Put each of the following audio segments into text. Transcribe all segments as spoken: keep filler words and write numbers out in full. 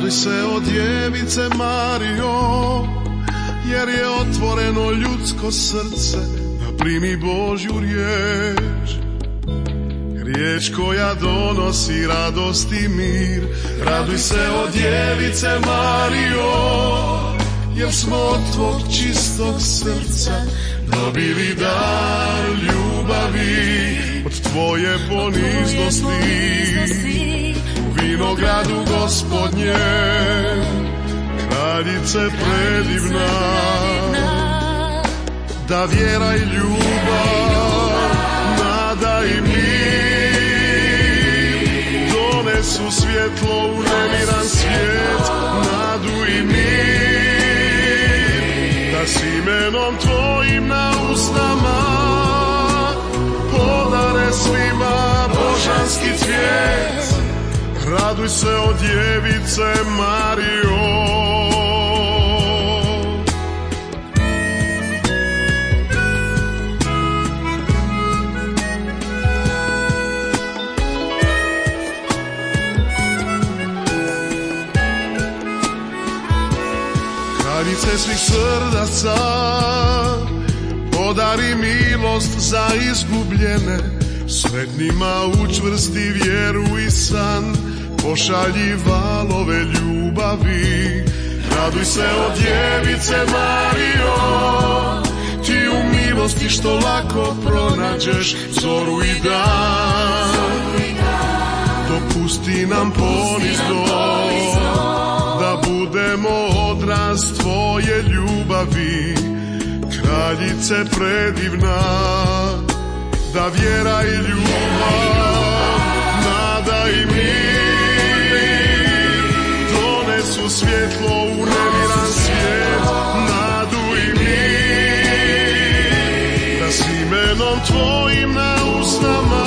Raduj se o djevice Marijo, jer je otvoreno ljudsko srce da primi Božju riječ. Riječ koja donosi radost i mir. Raduj se o djevice Marijo, jer smo od tvog čistog srca dobili dar ljubavi. Od tvoje poniznosti u vinogradu Gospodnje, kraljice predivna, da vjera i ljubav, nada i mir donesu svjetlo u nemiran svijet, nadu i mir, da s imenom tvojim na usnama podare svima božanski cvijet. Raduj se o djevice Marijo. Kraljice svih srdaca, podari milost za izgubljene, sretnima učvrsti vjeru i san, pošalji valove ljubavi. Raduj se o djevice Marijo, ti u milosti što lako pronađeš zoru i dan. Dopusti nam ponizno da budemo odraz tvoje ljubavi, kraljice predivna, da vjera i ljubav, nada i mir donesu svjetlo u nemiran svijet, nadu i mir, da s imenom tvojim na usnama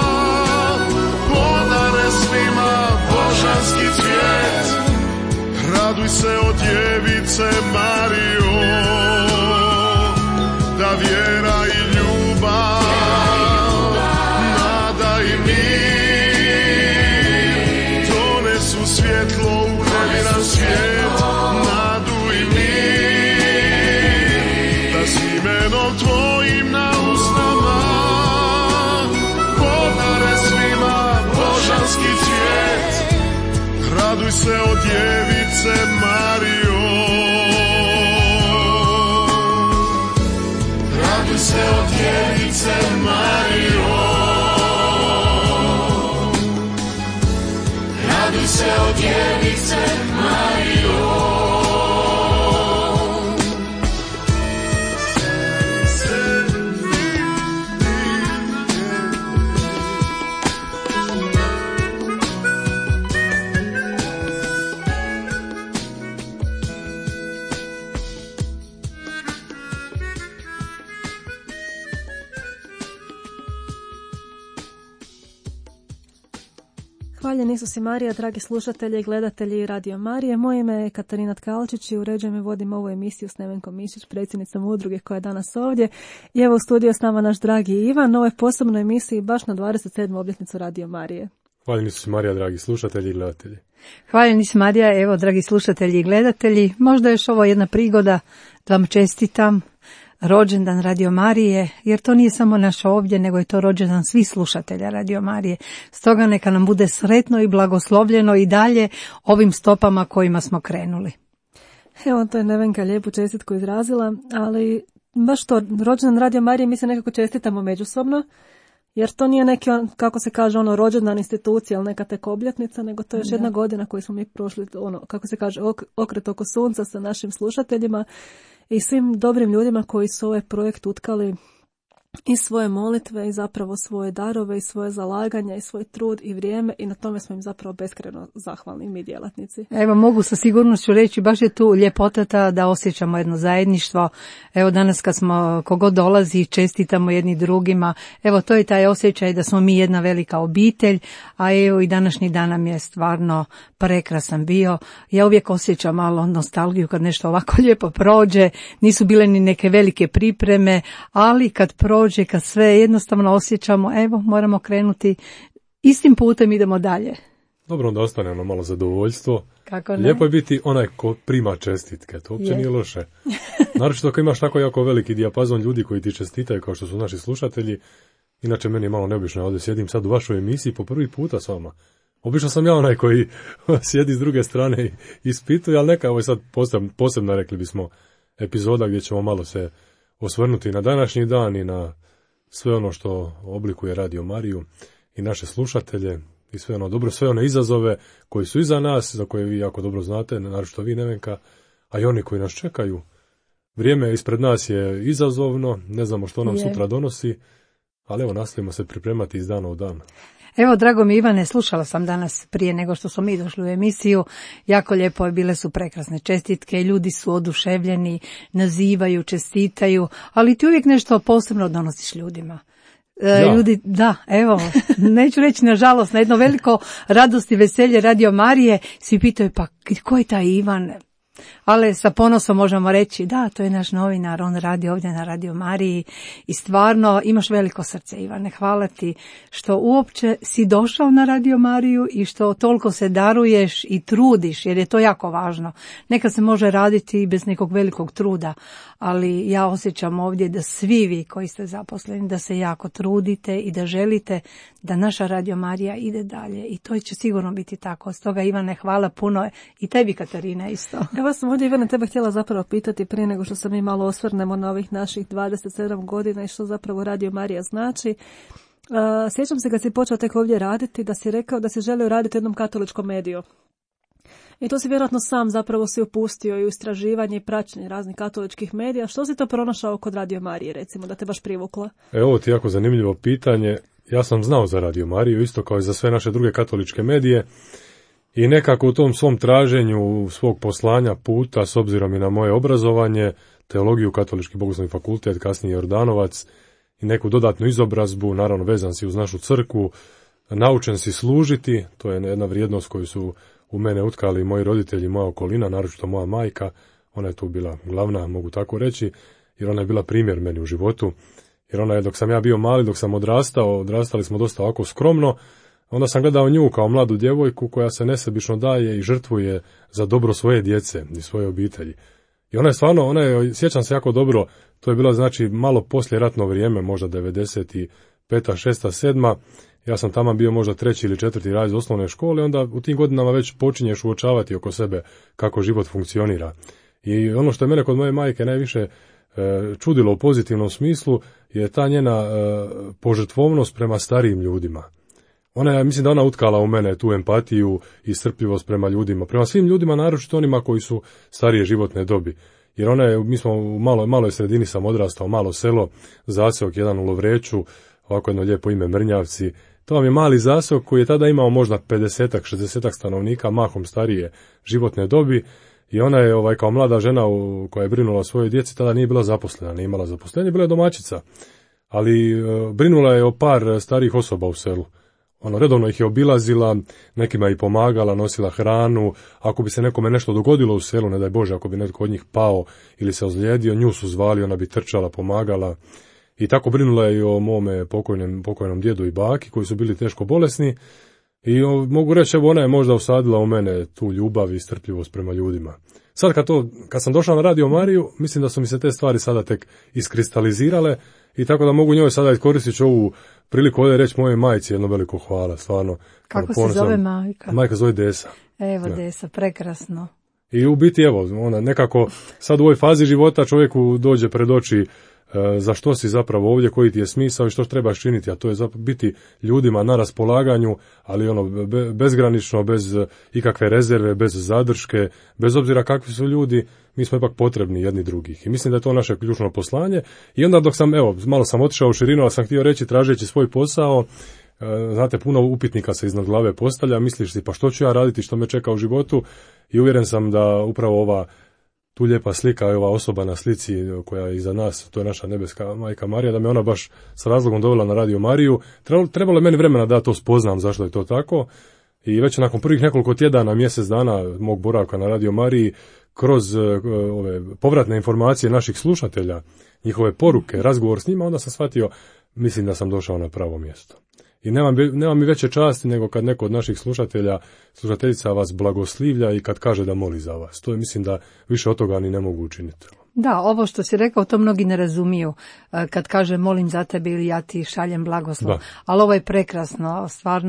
podare svima božanski cvijet. Raduj se o djevice Marijo, da vjera i ljubav, nada i mir donesu svjetlo u nemiran svijet, nadu i mir, da s imenom tvojim na usnama podare svima božanski cvijet. Raduj se o djevice Marijo, raduj se o djevice Marijo, raduj se o djevice Marijo. Hvaljen Isus i Marija, dragi slušatelji i gledatelji Radio Marije. Moje ime je Katarina Tkalčić i uređujem i vodim ovu emisiju s Nevenkom Mišić, predsjednicom udruge koja je danas ovdje. I evo u studiju s nama naš dragi Ivan, ovoj posebnoj emisiji baš na dvadeset sedmu obljetnicu Radio Marije. Hvaljen Isus i Marija, dragi slušatelji i gledatelji. Hvaljen Isus Marija, evo dragi slušatelji i gledatelji, možda još ovo jedna prigoda da vam čestitam rođendan Radio Marije, jer to nije samo naš ovdje, nego je to rođendan svih slušatelja Radio Marije. Stoga neka nam bude sretno i blagoslovljeno i dalje ovim stopama kojima smo krenuli. Evo, to je Nevenka lijepu čestitku izrazila, ali baš to, rođendan Radio Marije mi se nekako čestitamo međusobno, jer to nije neki, kako se kaže, ono rođendan institucija, ali neka tek obljetnica, nego to je još jedna godina koju smo mi prošli, ono, kako se kaže, ok, okret oko sunca sa našim slušateljima i svim dobrim ljudima koji su ovaj projekt utkali i svoje molitve i zapravo svoje darove i svoje zalaganja i svoj trud i vrijeme i na tome smo im zapravo beskrajno zahvalni mi djelatnici. Evo, mogu sa sigurnošću reći, baš je tu ljepota da osjećamo jedno zajedništvo. Evo danas kad smo, kogod dolazi, čestitamo jedni drugima. Evo, to je taj osjećaj da smo mi jedna velika obitelj, a evo i današnji dan nam je stvarno prekrasan bio. Ja uvijek osjećam malo nostalgiju kad nešto ovako lijepo prođe. Nisu bile ni neke velike pripreme, ali kad prođe, kad sve jednostavno osjećamo, evo, moramo krenuti istim putem, idemo dalje. Dobro, onda ostane ono malo zadovoljstvo. Kako ne? Lijepo je biti onaj ko prima čestitke, to uopće Je. nije loše. Naročito ako imaš tako jako veliki dijapazon ljudi koji ti čestitaju kao što su naši slušatelji. Inače, meni je malo neobično, ovdje sjedim sad u vašoj emisiji po prvi puta s vama. Obično sam ja onaj koji sjedi s druge strane i ispituje, ali neka ovo je sad posebna, posebna, rekli bismo, epizoda gdje ćemo malo se osvrnuti na današnji dan i na sve ono što oblikuje Radio Mariju i naše slušatelje i sve ono dobro, sve one izazove koji su iza nas, za koje vi jako dobro znate, naročito vi, Nevenka, a i oni koji nas čekaju. Vrijeme ispred nas je izazovno, ne znamo što nam Je. sutra donosi, ali evo nastavimo se pripremati iz dana u dan. Evo, drago mi Ivane, slušala sam danas prije nego što smo mi došli u emisiju, jako lijepo je, bile su prekrasne čestitke, ljudi su oduševljeni, nazivaju, čestitaju, ali ti uvijek nešto posebno donosiš ljudima. E, Ja. Ljudi, da, evo, neću reći nažalost, na jedno veliko radost i veselje Radio Marije, svi pitaju pa ko je taj Ivan? Ali sa ponosom možemo reći, da, to je naš novinar, on radi ovdje na Radio Mariji i stvarno imaš veliko srce, Ivane, hvala ti što uopće si došao na Radio Mariju i što toliko se daruješ i trudiš, jer je to jako važno. Nekad se može raditi i bez nekog velikog truda, ali ja osjećam ovdje da svi vi koji ste zaposleni, da se jako trudite i da želite da naša Radio Marija ide dalje i to će sigurno biti tako. Stoga, Ivane, hvala puno i tebi, Katarina, isto. Evo sam ovdje, Ivana, tebe htjela zapravo pitati prije nego što se mi malo osvrnemo na ovih naših dvadeset sedam godina i što zapravo Radio Marija znači. Uh, sjećam se kad si počeo tek ovdje raditi, da si rekao da si želio raditi u jednom katoličkom mediju. I to si vjerojatno sam zapravo si upustio i u istraživanje i praćenje raznih katoličkih medija. Što si to pronašao kod Radio Marije, recimo, da te baš privukla? E, ovo ti je jako zanimljivo pitanje. Ja sam znao za Radio Mariju, isto kao i za sve naše druge katoličke medije. I nekako u tom svom traženju svog poslanja, puta, s obzirom i na moje obrazovanje, teologiju, katolički bogoslovni fakultet, kasnije Jordanovac, i neku dodatnu izobrazbu, naravno vezan si uz našu crkvu, naučen si služiti, to je jedna vrijednost koju su u mene utkali moji roditelji, moja okolina, naročito moja majka, ona je tu bila glavna, mogu tako reći, jer ona je bila primjer meni u životu, jer ona je, dok sam ja bio mali, dok sam odrastao, odrastali smo dosta ovako skromno, onda sam gledao nju kao mladu djevojku koja se nesebično daje i žrtvuje za dobro svoje djece i svoje obitelji. I ona je stvarno, ona je, sjećam se jako dobro, to je bilo znači malo poslije ratno vrijeme, možda devedeset peta, šesta, sedma, ja sam tamo bio možda treći ili četvrti razred osnovne škole, onda u tim godinama već počinješ uočavati oko sebe kako život funkcionira. I ono što je mene kod moje majke najviše e, čudilo u pozitivnom smislu je ta njena e, požrtvovnost prema starijim ljudima. Ona je, mislim da ona utkala u mene tu empatiju i strpljivost prema ljudima, prema svim ljudima, naročito onima koji su starije životne dobi. Jer ona je, mi smo u malo, maloj sredini sam odrastao, malo selo, zaseok jedan u Lovreću, ovako jedno lijepo ime Mrnjavci. To vam je mali zaseok koji je tada imao možda pedesetak, šezdesetak stanovnika, mahom starije životne dobi. I ona je ovaj, kao mlada žena u, koja je brinula o svojoj djeci, tada nije bila zaposlena, nije imala zaposlenje, bila je domaćica. Ali e, brinula je o par starijih osoba u selu. Ono, redovno ih je obilazila, nekima je pomagala, nosila hranu, ako bi se nekome nešto dogodilo u selu, ne daj Bože, ako bi netko od njih pao ili se ozlijedio, nju su zvali, ona bi trčala, pomagala. I tako brinula je i o mome pokojnom, pokojnom djedu i baki, koji su bili teško bolesni. I o, mogu reći, evo, ona je možda usadila u mene tu ljubav i strpljivost prema ljudima. Sad kad, to, kad sam došao na Radio Mariju, mislim da su mi se te stvari sada tek iskristalizirale i tako da mogu njoj sada iskoristiti ovu priliku ovdje reći mojoj majci jedno veliko hvala, stvarno. Kako ono, se zove majka? Majka zove Desa. Evo, Ja. Desa, prekrasno. I u biti, evo, ona nekako sad u ovoj fazi života čovjeku dođe pred oči e, za što si zapravo ovdje, koji ti je smisao i što trebaš činiti, a to je zapravo biti ljudima na raspolaganju, ali ono be, bezgranično, bez ikakve rezerve, bez zadrške, bez obzira kakvi su ljudi, mi smo ipak potrebni jedni drugih. I mislim da je to naše ključno poslanje. I onda dok sam, evo, malo sam otišao u širinu, ali sam htio reći, tražeći svoj posao, znate, puno upitnika se iznad glave postavlja, misliš si pa što ću ja raditi, što me čeka u životu, i uvjeren sam da upravo ova tu lijepa slika je ova osoba na slici koja je iza nas, to je naša nebeska majka Marija, da me ona baš s razlogom dovela na Radio Mariju. Trebalo je meni vremena da to spoznam zašto je to tako, i već nakon prvih nekoliko tjedana, mjesec dana mog boravka na Radio Mariji, kroz ove povratne informacije naših slušatelja, njihove poruke, razgovor s njima, onda sam shvatio, mislim da sam došao na pravo mjesto. I nema, nema mi veće časti nego kad neko od naših slušatelja, slušateljica vas blagoslivlja i kad kaže da moli za vas. To je, mislim da više od toga ni ne mogu učiniti. Da, ovo što si rekao, to mnogi ne razumiju kad kaže molim za tebe ili ja ti šaljem blagoslov. Da. Ali ovo je prekrasno,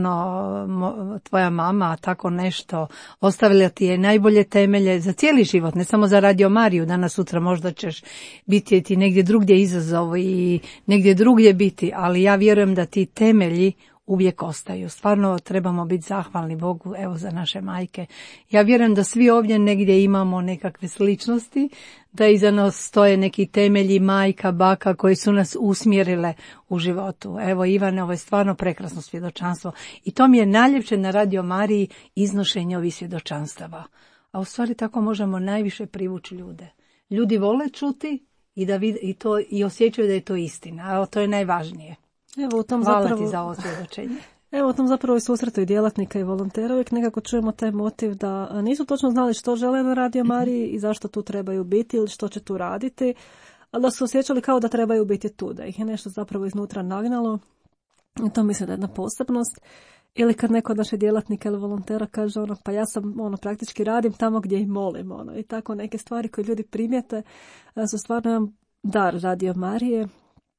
stvarno tvoja mama tako nešto ostavila ti je najbolje temelje za cijeli život, ne samo za Radio Mariju. Danas sutra možda ćeš biti ti negdje drugdje izazov i negdje drugdje biti, ali ja vjerujem da ti temelji uvijek ostaju. Stvarno trebamo biti zahvalni Bogu, evo, za naše majke. Ja vjerujem da svi ovdje negdje imamo nekakve sličnosti, da iza nas stoje neki temelji majka, baka koji su nas usmjerile u životu. Evo, Ivane, ovo je stvarno prekrasno svjedočanstvo i to mi je najljepše na Radio Mariji, iznošenje ovih svjedočanstava. A u stvari tako možemo najviše privući ljude. Ljudi vole čuti i da vid, i to i osjećaju da je to istina, a to je najvažnije. Evo, u tom Hvala zapravo, ti za ovo svjedočenje. Evo, u tom zapravo i susretu i djelatnika i volontera uvijek nekako čujemo taj motiv da nisu točno znali što žele na Radio Mariji i zašto tu trebaju biti ili što će tu raditi, ali da su osjećali kao da trebaju biti tu, da ih je nešto zapravo iznutra nagnalo. I to mislim da je jedna posebnost. Ili kad neko od naših djelatnika ili volontera kaže ono, pa ja sam ono, praktički radim tamo gdje ih molim. Ono, i tako neke stvari koje ljudi primijete su stvarno jedan dar Radio Marije.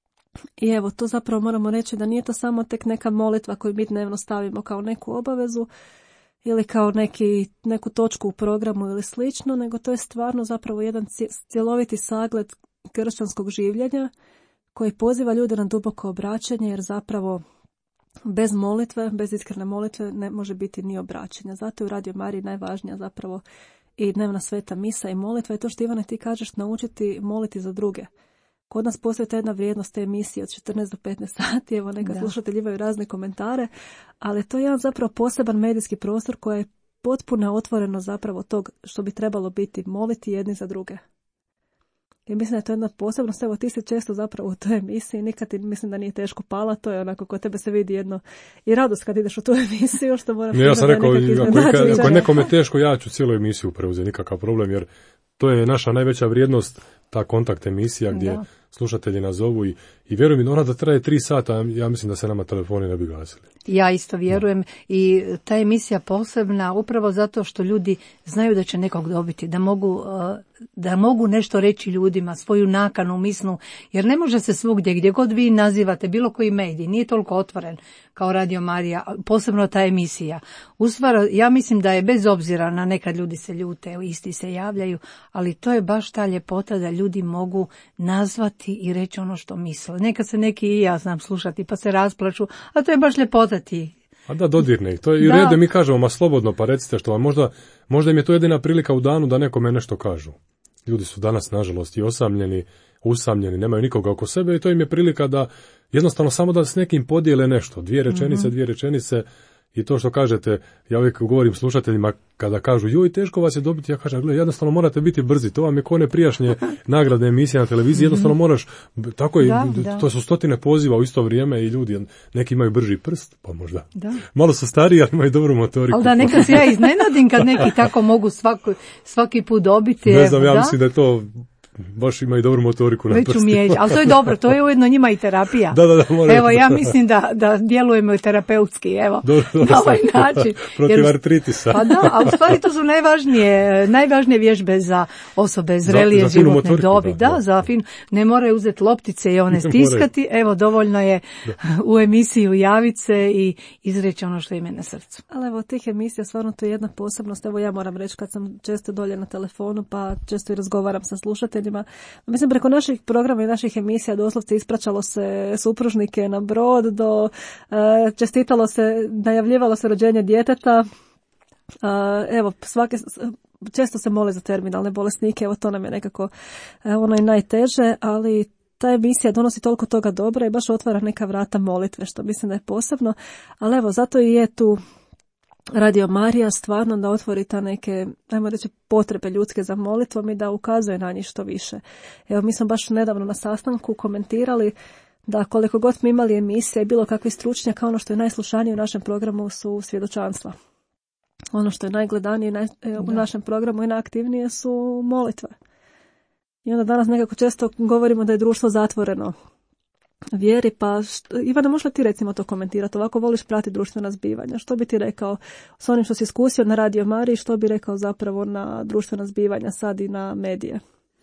I evo, to zapravo moramo reći da nije to samo tek neka molitva koju mi dnevno stavimo kao neku obavezu ili kao neki, neku točku u programu ili slično, nego to je stvarno zapravo jedan cjeloviti sagled kršćanskog življenja koji poziva ljude na duboko obraćanje, jer zapravo bez molitve, bez iskrene molitve ne može biti ni obraćanja. Zato je u Radio Mariji najvažnija zapravo i dnevna sveta misa i molitva i to što, Ivane, ti kažeš, naučiti moliti za druge. Kod nas postoji ta jedna vrijednost te emisije od četrnaest do petnaest sati, evo neka da. Slušatelji imaju razne komentare, ali to je jedan zapravo poseban medijski prostor koji je potpuno otvoreno zapravo tog što bi trebalo biti, moliti jedni za druge. I mislim da je to jedna posebnost, evo ti si često zapravo u toj emisiji, nikad ti mislim da nije teško pala, to je onako kod tebe se vidi jedno i radost kad ideš u tu emisiju, što moram... Ja sam rekao, ako, ako nekom je teško, ja ću cijelu emisiju preuzeti, nikakav problem, jer to je naša najveća vrijednost, ta kontakt emisija gdje da. Slušatelji nas zovu i, i vjerujem mi, ona da traje tri sata, ja mislim da se nama telefoni ne bi gasili. Ja isto vjerujem i ta emisija posebna upravo zato što ljudi znaju da će nekog dobiti, da mogu, da mogu nešto reći ljudima, svoju nakanu, mislu, jer ne može se svugdje, gdje god vi nazivate, bilo koji medij, nije toliko otvoren kao Radio Marija, posebno ta emisija. Ustvara, ja mislim da je bez obzira na nekad ljudi se ljute, isti se javljaju, ali to je baš ta ljepota da ljudi mogu nazvati i reći ono što misle. Nekad se neki i ja znam slušati pa se rasplaču, a to je baš ljepota ti. A da, dodirne ih. To je i red da mi kažemo, ma slobodno, pa recite što vam možda, možda im je to jedina prilika u danu da nekome nešto kažu. Ljudi su danas, nažalost, i osamljeni, usamljeni, nemaju nikoga oko sebe i to im je prilika da jednostavno samo da s nekim podijele nešto. Dvije rečenice, mm-hmm. dvije rečenice i to što kažete, ja uvijek govorim slušateljima kada kažu, joj, teško vas je dobiti, ja kažem, gledaj, jednostavno morate biti brzi, to vam je ko ne prijašnje nagradne emisije na televiziji, jednostavno moraš, tako je, da, da. To su stotine poziva u isto vrijeme i ljudi, neki imaju brži prst, pa možda, da. Malo su stariji, ali imaju dobru motoriku. Ali da, neka se ja iznenadim kad neki tako mogu svaki, svaki put dobiti. Ne znam, ja da? mislim da je to... Baš ima i dobru motoriku na prstima. Ali to je dobro, to je ujedno njima i terapija. Da, da, da, evo, ja mislim da, da djelujemo i terapeutski, evo, dobro, dobro, na ovaj način. Protiv jer, artritisa. Pa da, a u stvari to su najvažnije, najvažnije vježbe za osobe zrelije za, za životne motoriku, dobi. Da, da, za fin, ne moraju uzeti loptice i one stiskati, evo, dovoljno je da. u emisiju javiti se i izreći ono što im je na srcu. Ali evo, tih emisija, stvarno to je jedna posebnost, evo ja moram reći kad sam često dolje na telefonu, pa često i razgovaram sa slušateljima. Mislim, preko naših programa i naših emisija doslovce ispraćalo se supružnike na brod, do uh, čestitalo se, najavljivalo se rođenje djeteta. Uh, evo, svake, često se mole za terminalne bolesnike, evo to nam je nekako uh, ono i najteže, ali ta emisija donosi toliko toga dobra i baš otvara neka vrata molitve, što mislim da je posebno. Ali evo, zato i je tu Radio Marija stvarno da otvori ta neke, ajmo reći, potrebe ljudske za molitvom i da ukazuje na njih što više. Evo, mi smo baš nedavno na sastanku komentirali da koliko god smo imali emisije i bilo kakvi stručnjaka, ono što je najslušanije u našem programu su svjedočanstva. Ono što je najgledanije naj, u našem programu i najaktivnije su molitve. I onda danas nekako često govorimo da je društvo zatvoreno vjeri, pa što, Ivana, možeš li ti recimo to komentirati? Ovako voliš pratiti društvena zbivanja. Što bi ti rekao s onim što si iskusio na Radio Mariji, što bi rekao zapravo na društvena zbivanja sad i na medije?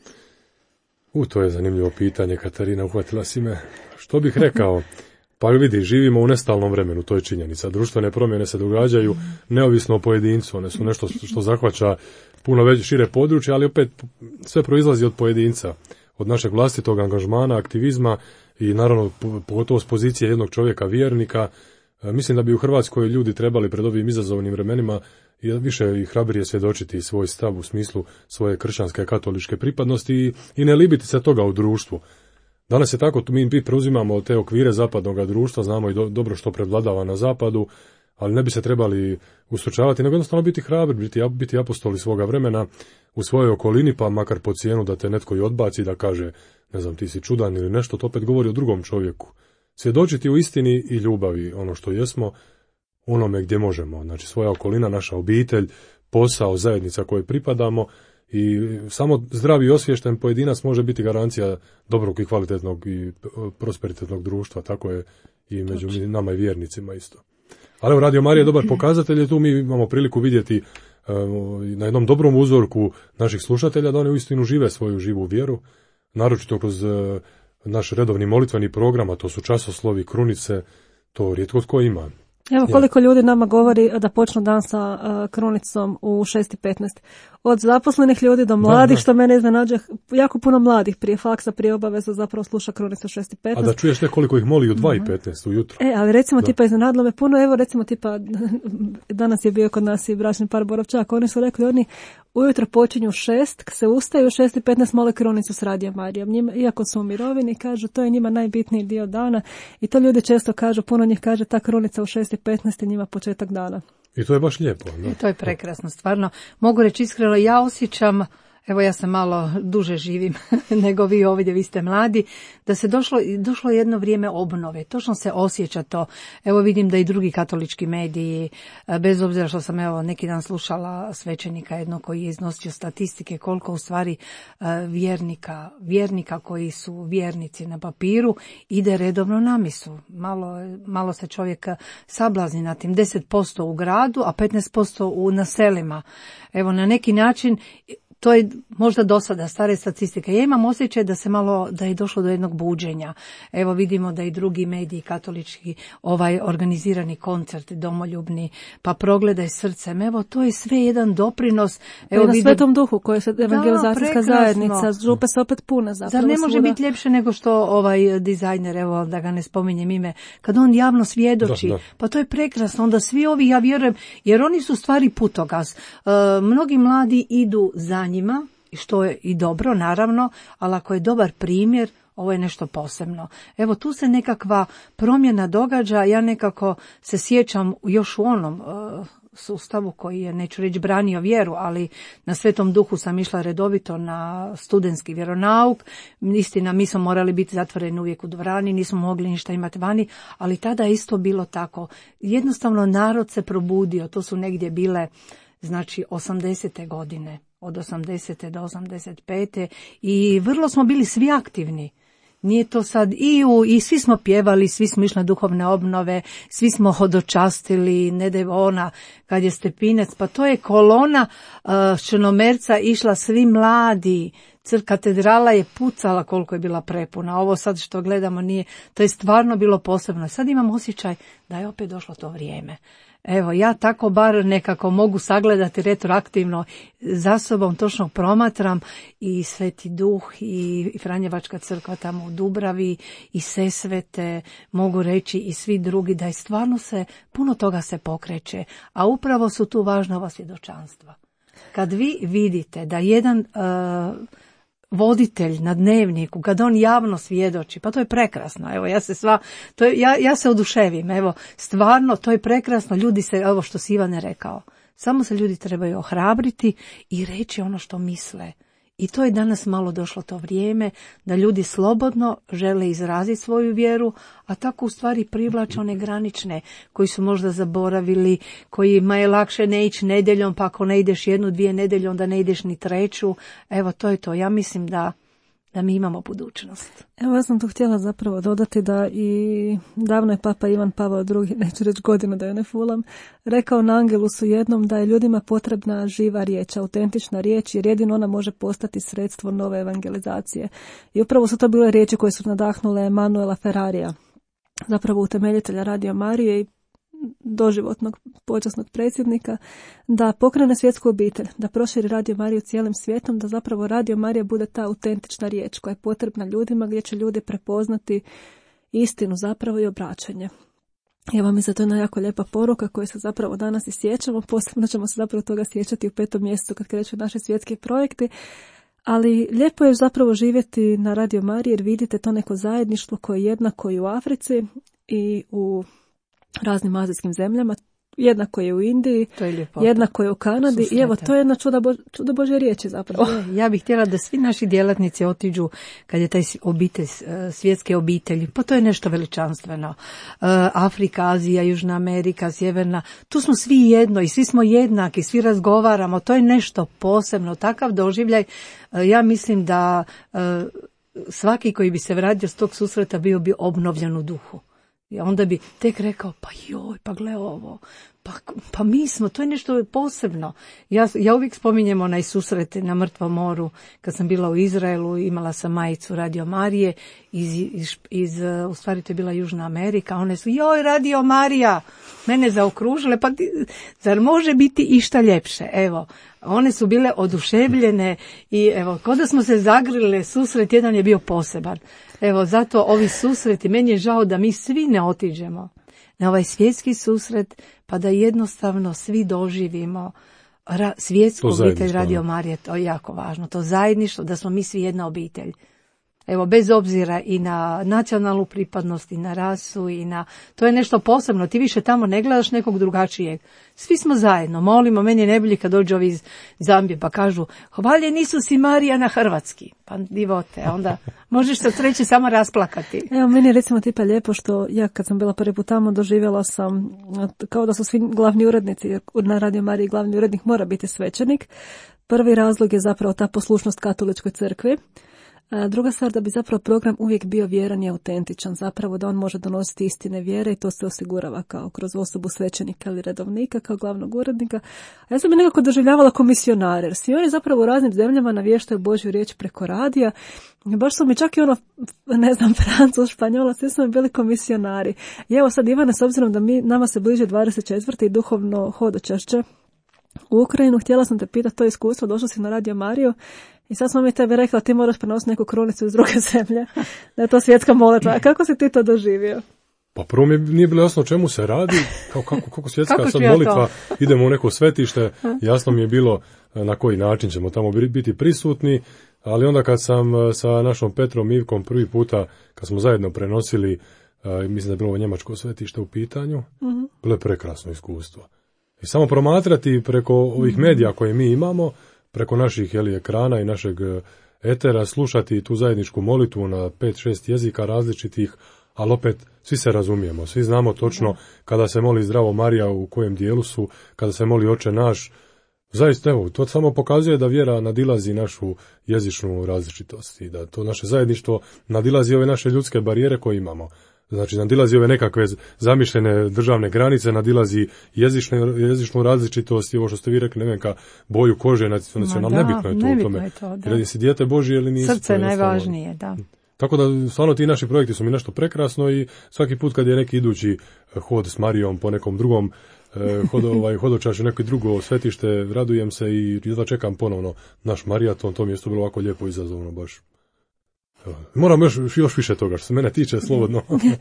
U, to je zanimljivo pitanje, Katarina, uhvatila si me. Što bih rekao? Pa vidi, živimo u nestalnom vremenu, to je činjenica. Društvene promjene se događaju neovisno o pojedincu, one su nešto što zahvaća puno već šire područje, ali opet sve proizlazi od pojedinca, od našeg vlastitog angažmana, aktivizma i naravno pogotovo s pozicije jednog čovjeka, vjernika. Mislim da bi u Hrvatskoj ljudi trebali pred ovim izazovnim vremenima više i hrabrije svjedočiti svoj stav u smislu svoje kršćanske katoličke pripadnosti i, i ne libiti se toga u društvu. Danas je tako, mi preuzimamo te okvire zapadnog društva, znamo i do, dobro što prevladava na zapadu, ali ne bi se trebali ustručavati, nego jednostavno biti hrabri, biti, biti apostoli svoga vremena u svojoj okolini, pa makar po cijenu da te netko i odbaci, da kaže, ne znam, ti si čudan ili nešto, to opet govori o drugom čovjeku. Svjedočiti u istini i ljubavi, ono što jesmo, onome gdje možemo. Znači svoja okolina, naša obitelj, posao, zajednica kojoj pripadamo i samo zdravi i osviješten pojedinac može biti garancija dobrog i kvalitetnog i prosperitetnog društva, tako je i među Točno. nama i vjernicima isto. Ali evo, Radio Marija je dobar pokazatelj, jer tu mi imamo priliku vidjeti uh, na jednom dobrom uzorku naših slušatelja da oni uistinu žive svoju živu vjeru, naročito kroz uh, naš redovni molitveni program, a to su časoslovi, krunice, to rijetko tko ima. Evo koliko ljudi nama govori da počnu dan sa uh, krunicom u šest i petnaest. Od zaposlenih ljudi do mladih, da, da. Što mene iznenađuje, jako puno mladih prije faksa, prije obaveza zapravo sluša krunicu u šest i petnaest. A da čuješ nekoliko ih moli u dva i petnaest ujutro. E, ali recimo da. tipa iznenadilo me puno, evo recimo tipa, danas je bio kod nas i bračni par Borovčak, oni su rekli, oni ujutro počinju u šest, se ustaju u šest i petnaest mole krunicu s Radio Marijom. Njima, iako su u mirovini, kažu, to je njima najbitniji dio dana i to ljudi često kažu, puno njih kaže ta krunica u šest i petnaest je njima početak dana. I to je baš lijepo. Da? I to je prekrasno, stvarno. Mogu reći iskreno, ja osjećam, evo ja sam malo duže živim nego vi ovdje, vi ste mladi, da se došlo, došlo jedno vrijeme obnove, točno se osjeća to. Evo vidim da i drugi katolički mediji, bez obzira što sam evo neki dan slušala svećenika jednog koji je iznosio statistike koliko u stvari vjernika, vjernika koji su vjernici na papiru ide redovno na misu. Malo, malo se čovjek sablazni na tim, deset posto u gradu, a petnaest posto u naselima. Evo na neki način to je možda do sada stare statistike. Ja imam osjećaj da se malo, da je došlo do jednog buđenja. Evo vidimo da i drugi mediji katolički, ovaj organizirani koncert domoljubni, pa progledaj srcem. Evo to je sve jedan doprinos. Evo na vidim... Svetom Duhu koje se evangelizacijska zajednica, župe se opet pune zapravo. Zar ne može svuda. biti ljepše nego što ovaj dizajner, evo da ga ne spominjem ime, kad on javno svjedoči, da, da. Pa to je prekrasno. Onda svi ovi, ja vjerujem, jer oni su stvari putokaz. Uh, mnogi mladi idu za njima, što je i dobro, naravno, ali ako je dobar primjer, ovo je nešto posebno. Evo, tu se nekakva promjena događa, ja nekako se sjećam još u onom uh, sustavu koji je, neću reći branio vjeru, ali na Svetom Duhu sam išla redovito na studentski vjeronauk. Istina, mi smo morali biti zatvoreni uvijek u dvorani, nismo mogli ništa imati vani, ali tada je isto bilo tako. Jednostavno narod se probudio, to su negdje bile, znači, osamdesete godine. Od osamdesete do osamdeset pete i vrlo smo bili svi aktivni. Nije to sad i u, i svi smo pjevali, svi smo išli na duhovne obnove, svi smo hodočastili, ne da je ona kad je Stepinec, pa to je kolona uh, Črnomerca išla svi mladi. Crk katedrala je pucala koliko je bila prepuna. Ovo sad što gledamo nije, to je stvarno bilo posebno. Sad imam osjećaj da je opet došlo to vrijeme. Evo, ja tako bar nekako mogu sagledati retroaktivno, za sobom točno promatram i Sveti Duh i Franjevačka crkva tamo u Dubravi i Sesvete, mogu reći i svi drugi, da je stvarno se, puno toga se pokreće, a upravo su tu važna ova svjedočanstva. Kad vi vidite da jedan uh, voditelj na Dnevniku, kad on javno svjedoči, pa to je prekrasno. Evo, ja se sva, to je, ja, ja se oduševim. Evo, stvarno, to je prekrasno. Ljudi se, evo što si Ivane rekao, samo se ljudi trebaju ohrabriti i reći ono što misle. I to je danas malo došlo to vrijeme da ljudi slobodno žele izraziti svoju vjeru, a tako u stvari privlače one granične koji su možda zaboravili, kojima je lakše ne ići nedjeljom, pa ako ne ideš jednu, dvije nedjelje, onda ne ideš ni treću. Evo, to je to. Ja mislim da da mi imamo budućnost. Evo, ja sam tu htjela zapravo dodati da i davno je Papa Ivan Pavao drugi, neću reći godinu da je ne fulam, rekao na Angelusu jednom da je ljudima potrebna živa riječ, autentična riječ, jer jedino ona može postati sredstvo nove evangelizacije. I upravo su to bile riječi koje su nadahnule Manuela Ferrarija, zapravo utemeljitelja Radio Marije i doživotnog počasnog predsjednika, da pokrene svjetsku obitelj, da proširi Radio Mariju cijelim svijetom, da zapravo Radio Marija bude ta autentična riječ koja je potrebna ljudima, gdje će ljudi prepoznati istinu zapravo i obraćanje. Evo mi za to jedna jako lijepa poruka koju se zapravo danas i sjećamo, posebno ćemo se zapravo toga sjećati u petom mjesecu kad kreću naši svjetski projekti, ali lijepo je zapravo živjeti na Radio Mariji jer vidite to neko zajedništvo koje je jednako i u Africi i u raznim azijskim zemljama, jednako je u Indiji, je jednako je u Kanadi. Susreta. I evo, to je jedna čuda, Bož, čuda Božje riječi zapravo. Oh, ja bih htjela da svi naši djelatnici otiđu kad je taj obitelj, svjetske obitelji, pa to je nešto veličanstveno. Afrika, Azija, Južna Amerika, Sjeverna, tu smo svi jedno i svi smo jednaki, svi razgovaramo, to je nešto posebno, takav doživljaj. Ja mislim da svaki koji bi se vratio s tog susreta bio bi obnovljen u duhu. I onda bi tek rekao, pa joj, pa gle ovo, pa, pa mi smo, to je nešto posebno. Ja, ja uvijek spominjem onaj susret na Mrtvom moru, kad sam bila u Izraelu, imala sam majicu Radio Marije, iz, iz, iz, u stvari to je bila Južna Amerika, one su, joj, Radio Marija, mene zaokružile, pa zar može biti išta ljepše, evo. One su bile oduševljene i evo, kod da smo se zagrile, susret jedan je bio poseban. Evo, zato ovi susreti, meni je žao da mi svi ne otiđemo na ovaj svjetski susret, pa da jednostavno svi doživimo ra- svjetsku obitelj Radio Marije, to je jako važno, to zajedništvo, da smo mi svi jedna obitelj. Evo, bez obzira i na nacionalnu pripadnost, i na rasu, i na... To je nešto posebno, ti više tamo ne gledaš nekog drugačijeg. Svi smo zajedno, molimo, meni je najbolje kad dođu ovi iz Zambije pa kažu, hvaljen Isus i Marija na hrvatski. Pa divote, onda možeš se od sreće samo rasplakati. Evo, meni je recimo tipa lijepo što ja kad sam bila prvi put tamo doživjela sam kao da su svi glavni urednici, jer na Radio Mariji glavni urednik mora biti svećenik. Prvi razlog je zapravo ta poslušnost katoličkoj crkvi. A druga stvar, da bi zapravo program uvijek bio vjeran i autentičan, zapravo da on može donositi istine vjere i to se osigurava kao kroz osobu svećenika ili redovnika, kao glavnog urednika. A ja sam je nekako doživljavala kao misionar, jer svi oni zapravo u raznim zemljama navještaju Božju riječ preko radija. Baš su mi čak i ono, ne znam, Francuz, Španjola, svi smo bili kao misionari. I evo sad, Ivane, s obzirom da mi, nama se bliže dvadeset četvrti i duhovno hodočašće u Ukrajinu, htjela sam te pitati to iskustvo, došla si na Radio Mariju i sad smo mi tebe rekla ti moraš prenositi neku krunicu iz druge zemlje, da je to svjetska molitva. A kako si ti to doživio? Pa prvo mi nije bilo jasno o čemu se radi, kao kako, kako svjetska kako sad molitva, to? Idemo u neko svetište, jasno mi je bilo na koji način ćemo tamo biti prisutni, ali onda kad sam sa našom Petrom Ivkom prvi puta, kad smo zajedno prenosili, mislim da je bilo ovo njemačko svetište u pitanju, mm-hmm. bilo je prekrasno iskustvo. I samo promatrati preko ovih medija koje mi imamo, preko naših jeli, ekrana i našeg etera, slušati tu zajedničku molitvu na pet šest jezika različitih, ali opet svi se razumijemo, svi znamo točno kada se moli Zdravo Marija u kojem dijelu su, kada se moli Oče naš. Zaista, evo, to samo pokazuje da vjera nadilazi našu jezičnu različitost i da to naše zajedništvo nadilazi ove naše ljudske barijere koje imamo. Znači, nadilazi ove nekakve zamišljene državne granice, nadilazi jezične, jezičnu različitost i ovo što ste vi rekli, neveka boju kože, nacionalno, nebitno je to u tome. Jer jesi dijete Božje ili nisi. Srce je najvažnije, da. Tako da, stvarno, ti naši projekti su mi nešto prekrasno i svaki put kad je neki idući hod s Marijom po nekom drugom hod, ovaj, hodočaš u neko drugo svetište, radujem se i jedva čekam ponovno naš maraton, to mi je isto bilo ovako lijepo izazovno baš. Moram još, još više toga, što se mene tiče, slobodno,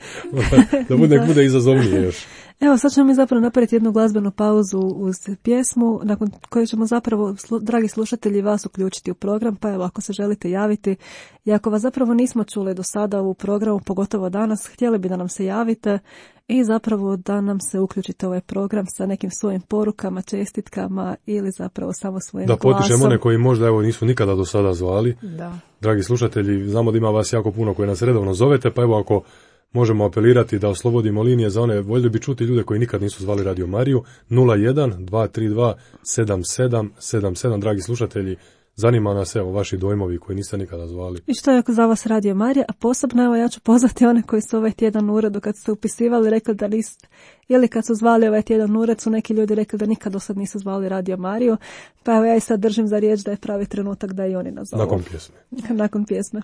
da bude, bude izazovnije još. Evo, sad ćemo mi zapravo napraviti jednu glazbenu pauzu uz pjesmu, nakon koje ćemo zapravo, dragi slušatelji, vas uključiti u program, pa evo, ako se želite javiti, i ako vas zapravo nismo čuli do sada u programu, pogotovo danas, htjeli bi da nam se javite i zapravo da nam se uključite u ovaj program sa nekim svojim porukama, čestitkama ili zapravo samo svojim glasom. Da potičemo one koji možda evo nisu nikada do sada zvali. Da. Dragi slušatelji, znamo da ima vas jako puno koji nas redovno zovete, pa evo ako možemo apelirati da oslobodimo linije za one, voljeli bi čuti ljude koji nikad nisu zvali Radio Mariju, nula jedan dva tri dva sedam sedam sedam sedam, dragi slušatelji, zanima nas evo vaši dojmovi koji niste nikada zvali. I što je za vas Radio Marija, a posebno evo ja ću pozvati one koji su ovaj tjedan u uredu kad ste upisivali rekli da nisu, ili kad su zvali ovaj tjedan ured su neki ljudi rekli da nikad do sad nisu zvali Radio Mariju, pa evo ja i sad držim za riječ da je pravi trenutak da i oni nazovu. Nakon pjesme. Nakon pjesme.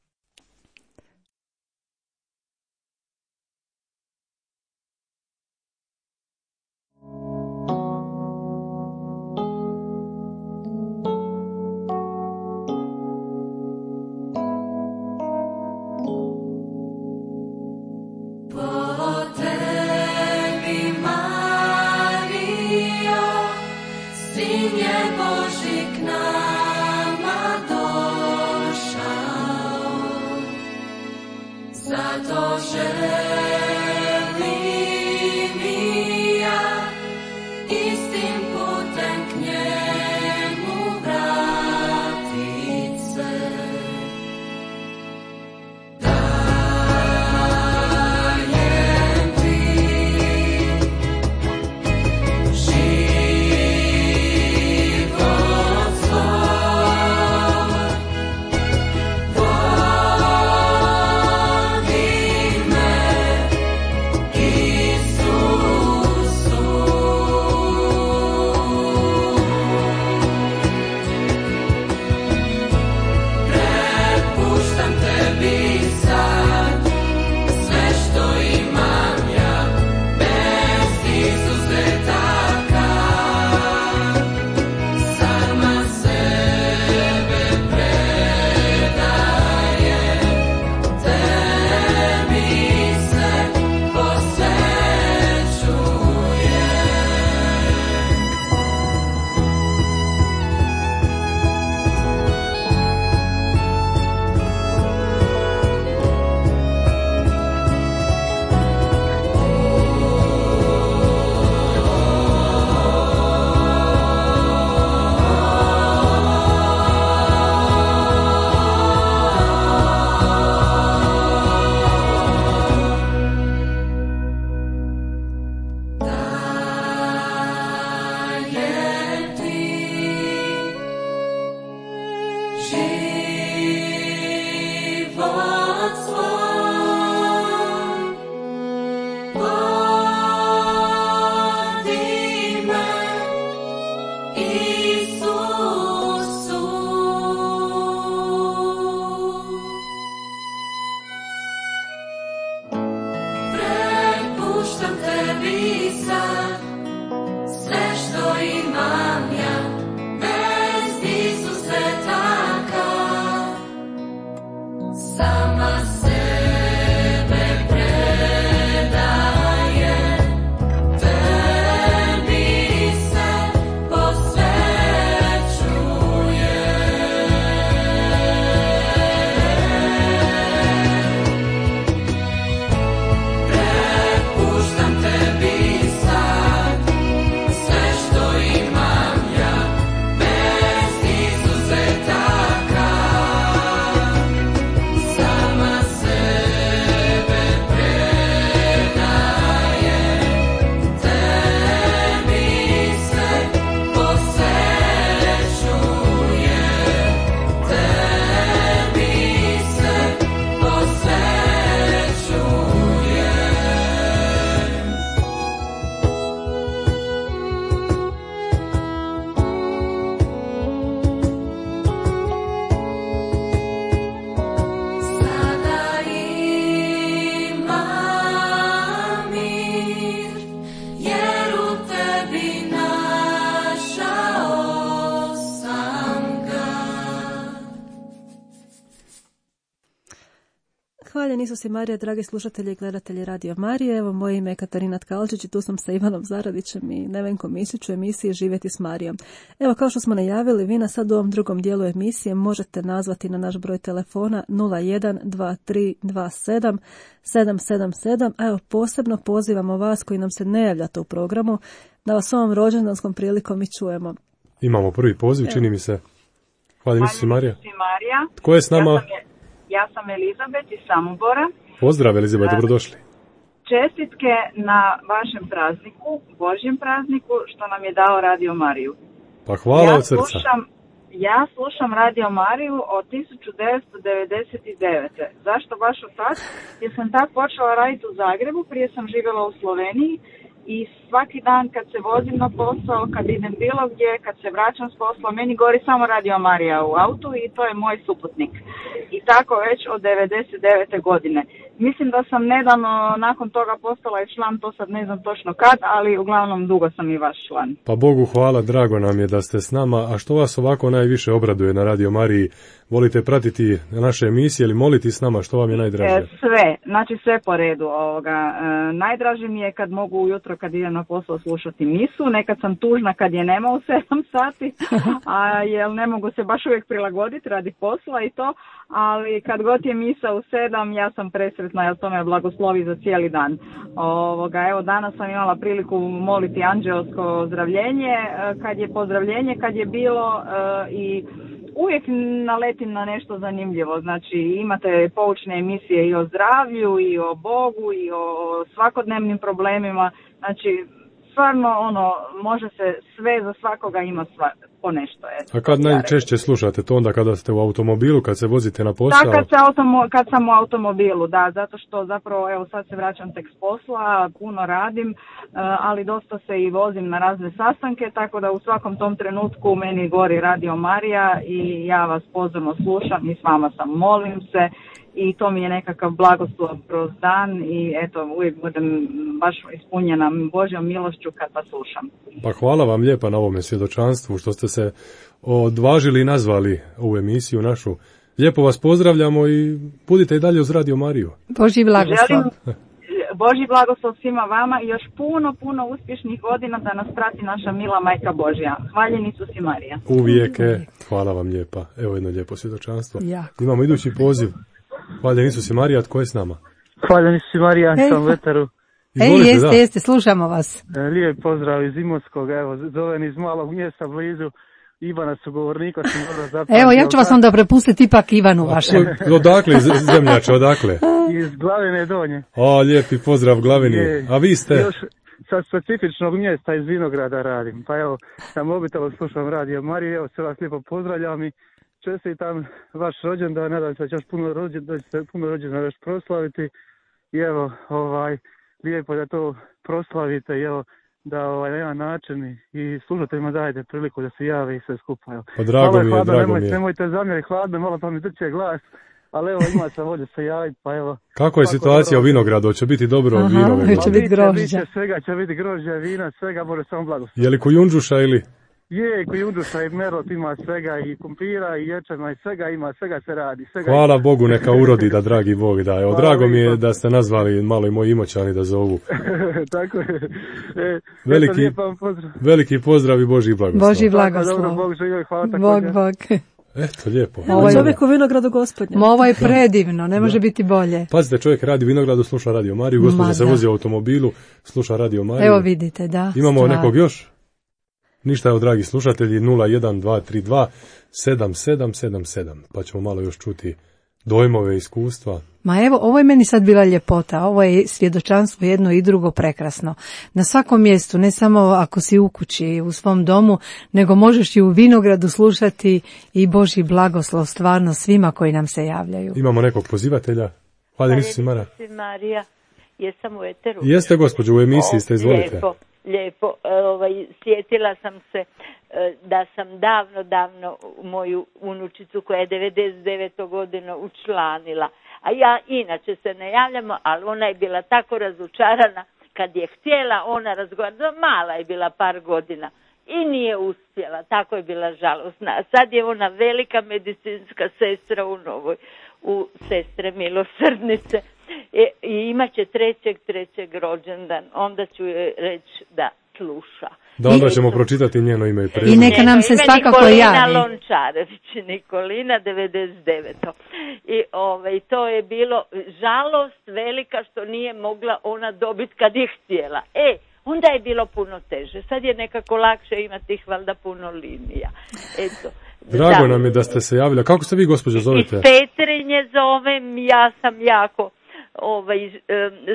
Hvaljen Isus i Marija, dragi slušatelji i gledatelji Radio Marije. Evo, moje ime je Katarina Tkalčić i tu sam sa Ivanom Zaradićem i Nevenkom Misić u emisiji Živjeti s Marijom. Evo, kao što smo najavili, vi nas sad u ovom drugom dijelu emisije možete nazvati na naš broj telefona nula jedan dva tri dva sedam sedam sedam sedam. A evo, posebno pozivamo vas koji nam se ne javljate u programu da vas ovom rođendanskom prilikom i čujemo. Imamo prvi poziv, čini mi se. Hvala Isus i Marija. Marija. Tko je s nama? Ja sam, je, ja sam Elizabet iz Samobora. Pozdrav Elizabet, dobrodošli. Čestitke na vašem prazniku, Božjem prazniku, što nam je dao Radio Mariju. Pa hvala ja od srca. Slušam, Ja slušam Radio Mariju od tisuću devetsto devedeset devete. Zašto baš od tad? Jer sam tad počela raditi u Zagrebu, prije sam živjela u Sloveniji i svaki dan kad se vozim na posao, kad idem bilo gdje, kad se vraćam s posla, meni gori samo Radio Marija u autu i to je moj suputnik. I tako već od devedeset devete godine. Mislim da sam nedavno nakon toga postala i član, to sad ne znam točno kad, ali uglavnom dugo sam i vaš član. Pa Bogu hvala, drago nam je da ste s nama. A što vas ovako najviše obraduje na Radio Mariji? Volite pratiti naše emisije ili moliti s nama? Što vam je najdraže? E, sve, znači sve po redu. Ovoga. E, najdraže mi je kad mogu ujutro kad idem na posao slušati misu. Nekad sam tužna kad je nema u sedam sati, a jer ne mogu se baš uvijek prilagoditi radi posla i to. Ali kad god je misa u sedam, ja sam presretna jer to me blagoslovi za cijeli dan. Ovoga, evo danas sam imala priliku moliti anđelsko ozdravljenje, kad je pozdravljenje, kad je bilo e, i uvijek naletim na nešto zanimljivo. Znači imate poučne emisije i o zdravlju, i o Bogu, i o svakodnevnim problemima. Znači stvarno ono, može se sve za svakoga ima sva, po nešto. Eto, a kad najčešće slušate to onda kada ste u automobilu, kad se vozite na posao? Da, kad, se automo, kad sam u automobilu, da, zato što zapravo evo sad se vraćam tek s posla, puno radim, ali dosta se i vozim na razne sastanke, tako da u svakom tom trenutku meni gori Radio Marija i ja vas pozorno slušam i s vama sam, molim se. I to mi je nekakav blagoslov kroz dan i eto, uvijek budem baš ispunjena Božjom milošću kad vas slušam. Pa hvala vam lijepa na ovome svjedočanstvu što ste se odvažili i nazvali ovu emisiju našu. Lijepo vas pozdravljamo i budite i dalje uz Radio Mariju. Božji blagoslov. Želim Božji blagoslov svima vama i još puno, puno uspješnih godina da nas prati naša mila Majka Božja. Hvaljeni su si Marija. Uvijek, hvala vam lijepa. Evo jedno lijepo svjedočanstvo. Jako. Imamo idući poziv. Hvaljeni su si Marija, tko je s nama? Hvaljeni su si Marija, Ej. sam u Veteru. Ej, jeste, da. jeste, slušamo vas. Lijep pozdrav iz Imotskog, evo, zovem iz malog mjesta blizu Ivana Sugovornika. Evo, ja ću vas onda prepustiti ipak Ivanu vašem. Odakle, zemljače, odakle? Iz Glavine Donje. O, lijepi pozdrav Glavini. Je, a vi ste? Još sa specifičnog mjesta iz Vinograda radim. Pa evo, na mobitelu slušam Radio Mariju, evo se vas lijepo pozdravljam i čestitam vaš rođendan, nadam se da će još puno rođendan, da ćete puno rođendan još proslaviti i evo, ovaj, lijepo da to proslavite i evo, da ovaj, na jedan način i slušateljima dajete priliku da se jave i sve skupa. Evo. Pa drago mi je, hladno, drago nemoj, mi je. Nemojte zamjeriti, hladno, malo pa mi drče glas, ali evo ima sam volje se javiti, pa evo. Kako je situacija u Vinogradu? Će biti dobro Aha, vino? Će Pa biti grožđa. Biće svega, će biti grožđa, vina, svega, može samo blagoslov. Je li kujundžuša ili? Je, kujundžuša i merot ima svega i kumpira i ječana i svega ima, svega se radi. Svega Hvala ima. Bogu, neka urodi da dragi Bog da. Evo, Hvala drago mi je lijepo. da ste nazvali malo i moji Imoćani da zovu. Tako je. E, Veliki, lijepo vam pozdrav. veliki pozdrav i Božji blagoslov. Božji Tako, blagoslov. dobro, Bog živio i hvala Bog, također. Bog. Eto, lijepo. Evo čovjek u Vinogradu Gospodnja. Ma ovo je predivno, ne može biti bolje. Pazite, čovjek radi u Vinogradu, sluša Radio Mariju, Ma gospođa se da. vozi u automobilu, sluša Radio Mariju. Evo vidite, da. Imamo stvar. nekog još? Ništa, evo, dragi slušatelji, nula jedan dva tri dva sedam sedam sedam sedam, pa ćemo malo još čuti dojmove, iskustva. Ma evo, ovo je meni sad bila ljepota, ovo je svjedočanstvo jedno i drugo prekrasno. Na svakom mjestu, ne samo ako si u kući, u svom domu, nego možeš i u Vinogradu slušati i Božji blagoslov stvarno svima koji nam se javljaju. Imamo nekog pozivatelja. Hvala, nisu si Mara. Marija, jesam u eteru. Jeste, gospođo, u emisiji ste, izvolite. Lijepo, lijepo. Ovaj, sjetila sam se da sam davno, davno moju unučicu koja je devedeset devete godine učlanila. A ja inače se ne javljamo, ali ona je bila tako razočarana kad je htjela ona razgovarati. Mala je bila par godina i nije uspjela, tako je bila žalosna. A sad je ona velika medicinska sestra u Novoj, u Sestre Milosrdnice. I, i imat će trećeg, trećeg rođendan. Onda ću joj reći da sluša. Da, onda I- ćemo pročitati njeno ime i I prezime. neka nam se Ime svakako Nikolina javi. Lončarević, Nikolina devedeset devete. I ovaj, to je bilo žalost velika što nije mogla ona dobiti kad je htjela. E, onda je bilo puno teže. Sad je nekako lakše imati ih valjda puno linija. Eto. Drago Da. nam je da ste se javili. A kako se vi, gospođo, zovete? Iz Petrinje zovem, ja sam jako ovaj, em,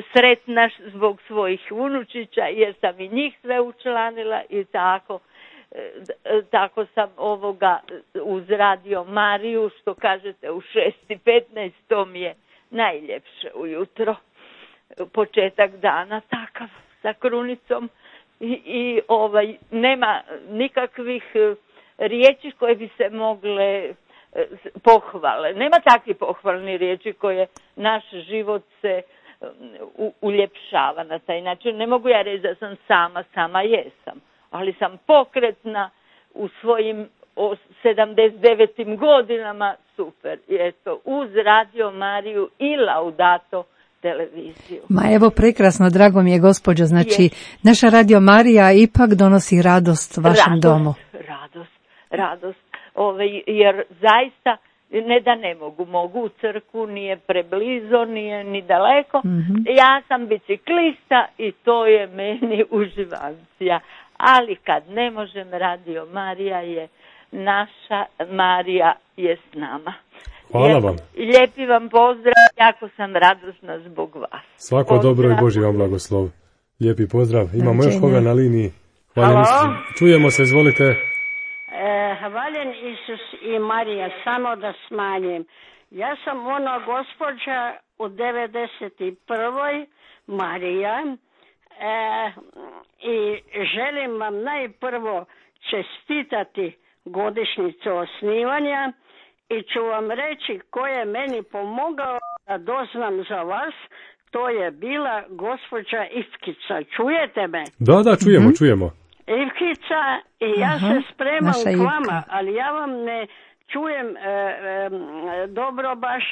sretna zbog svojih unučića jer sam i njih sve učlanila i tako. tako sam ovoga uz Radio Mariju, što kažete u šest i petnaest, to mi je najljepše ujutro, početak dana takav sa krunicom i, i ovaj, nema nikakvih riječi koje bi se mogle pohvale. Nema takvih pohvalnih riječi koje naš život se u, uljepšava na taj način. Ne mogu ja reći da sam sama, sama jesam, ali sam pokretna u svojim sedamdeset devetim godinama, super. I eto, uz Radio Mariju i Laudato televiziju. Ma evo, prekrasno, drago mi je, gospođo, znači je. Naša Radio Marija ipak donosi radost vašem radost, domu. Radost, radost, Ove, jer zaista, ne da ne mogu, mogu u crkvu, nije preblizo, nije ni daleko. Mm-hmm. Ja sam biciklista i to je meni uživancija. Ali kad ne možem, Radio Marija je naša, Marija je s nama. Hvala vam. Lijepi vam pozdrav, jako sam radosna zbog vas. Svako pozdrav. Dobro i Boži vam blagoslov. Lijepi pozdrav. Imamo još koga na liniji. Hvala. Čujemo se, izvolite. E, hvaljen Isus i Marija, samo da smanjim. Ja sam ona gospođa u devedeset prvoj Marija e, i želim vam najprvo čestitati godišnjicu osnivanja i ću vam reći ko je meni pomogao da doznam za vas. To je bila gospođa Ivkica. Čujete me? Da, da, čujemo, mm-hmm. čujemo. Ivkica, i ja Aha, se spremam k vama, ali ja vam ne čujem e, e, dobro baš,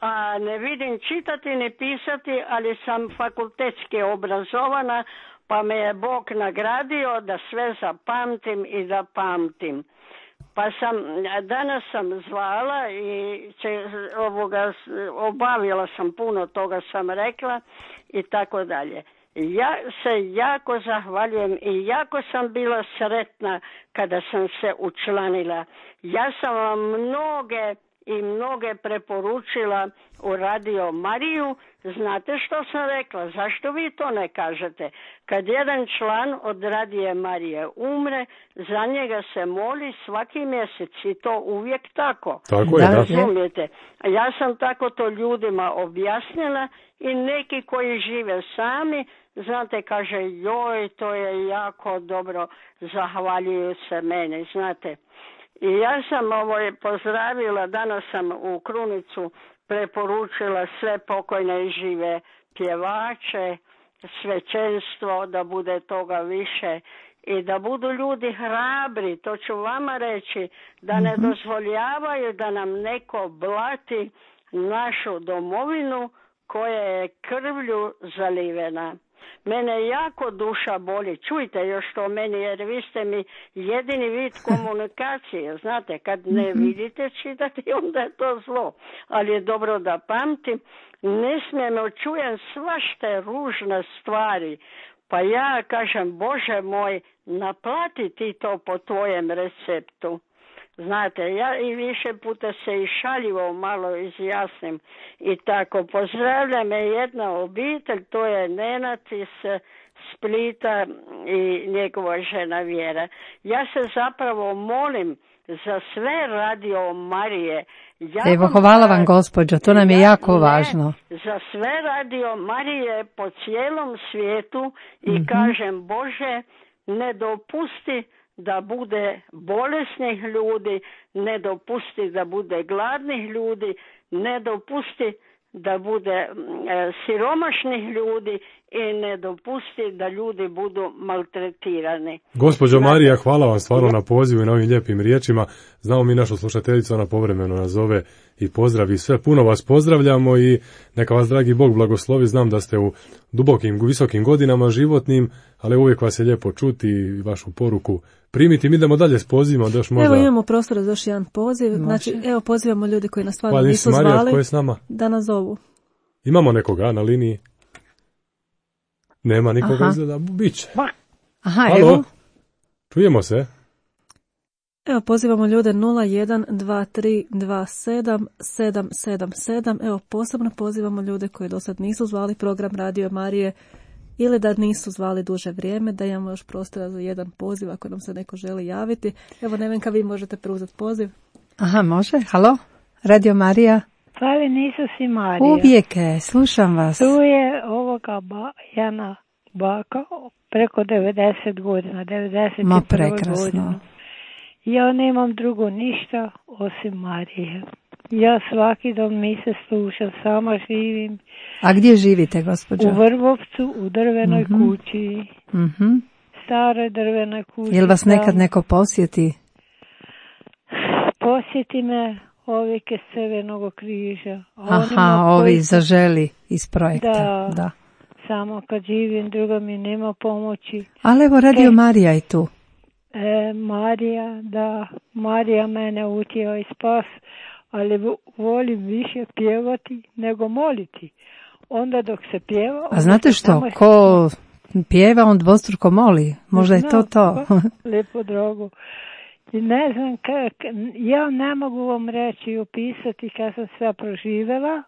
a ne vidim čitati ni pisati, ali sam fakultetski obrazovana, pa me je Bog nagradio da sve zapamtim i da pamtim. Pa sam, danas sam zvala i će, ovoga, obavila sam puno toga, sam rekla i tako dalje. Ja se jako zahvaljujem i jako sam bila sretna kada sam se učlanila. Ja sam vam mnoge i mnoge preporučila u Radio Mariju. Znate što sam rekla? Zašto vi to ne kažete? Kad jedan član od Radio Marije umre, za njega se moli svaki mjesec i to uvijek tako. Tako je, da. Razumijete? Ja sam tako to ljudima objasnila i neki koji žive sami, znate, kaže, joj, to je jako dobro, zahvaljuju se meni, znate. I ja sam ovo pozdravila, danas sam u Krunicu preporučila sve pokojne i žive pjevače, svećenstvo, da bude toga više i da budu ljudi hrabri, to ću vama reći, da ne dozvoljavaju da nam neko blati našu domovinu koja je krvlju zalivena. Mene jako duša boli, čujte još to meni, jer vi ste mi jedini vid komunikacije, znate, kad ne vidite čitati, onda je to zlo, ali je dobro da pamtim, ne smijem, čujem svašte ružne stvari, pa ja kažem, Bože moj, naplati ti to po tvojem receptu. Znate, ja i više puta se i šaljivo malo izjasnim i tako. Pozdravlja me jedna obitelj, to je Nenad iz Splita i njegova žena Vjera. Ja se zapravo molim za sve Radio Marije. Ja Evo, hvala vam, gospođo, to nam je ja, jako važno. Ne, za sve Radio Marije po cijelom svijetu i mm-hmm. kažem, Bože, ne dopusti da bude bolesnih ljudi, ne dopusti da bude gladnih ljudi, ne dopusti da bude e, siromašnih ljudi i ne dopusti da ljudi budu maltretirani. Gospođo Marija, hvala vam stvarno na pozivu i na ovim lijepim riječima. Znamo mi našu slušateljicu, ona povremeno nazove i pozdravi sve. Puno vas pozdravljamo i neka vas dragi Bog blagoslovi. Znam da ste u dubokim, visokim godinama životnim, ali uvijek vas je lijepo čuti i vašu poruku primiti. Mi idemo dalje s pozivima. Da još možda... Evo imamo prostora za još jedan poziv. Može. Znači, evo pozivamo ljudi koji nas stvarno nisu Marija, zvali tko je s nama? Da nas zovu. Imamo nekoga na liniji? Nema nikoga, Aha. izgleda, biće. Aha, Halo, evo. čujemo se. Evo pozivamo ljude nula jedan dva tri dva sedam sedam sedam sedam. Evo posebno pozivamo ljude koji do sad nisu zvali program Radio Marije ili da nisu zvali duže vrijeme, da imamo još prostora za jedan poziv ako nam se neko želi javiti. Evo, Nevenka, vi možete preuzeti poziv. Aha, može. Halo? Radio Marija? Slavi nisu si Marija. Uvijek je, slušam vas. Tu je ovoga ba, Jana baka preko devedeset godina, devedeset Ma prekrasno. Godina. Ja nemam drugo ništa osim Marije. Ja svaki dan mi se slušam, sama živim. A gdje živite, gospođo? U Vrbovcu, u drvenoj mm-hmm. kući. Mm-hmm. Staroj drvenoj kući. Jel vas nekad neko posjeti? Posjeti me ovi iz Crvenog križa. Aha, ovi koji... zaželi iz projekta. Da, da, samo kad živim, druga mi nema pomoći. Ali evo, Radio e, Marija je tu. E, Marija, da, Marija mene utjeo i spas, ali volim više pjevati nego moliti. Onda dok se pjeva... A znate što, samo... ko pjeva, on dvostruko moli. Možda je to to. Lijepo drogo. I ne znam kak, ja ne mogu vam reći i opisati kad sam sve proživjela,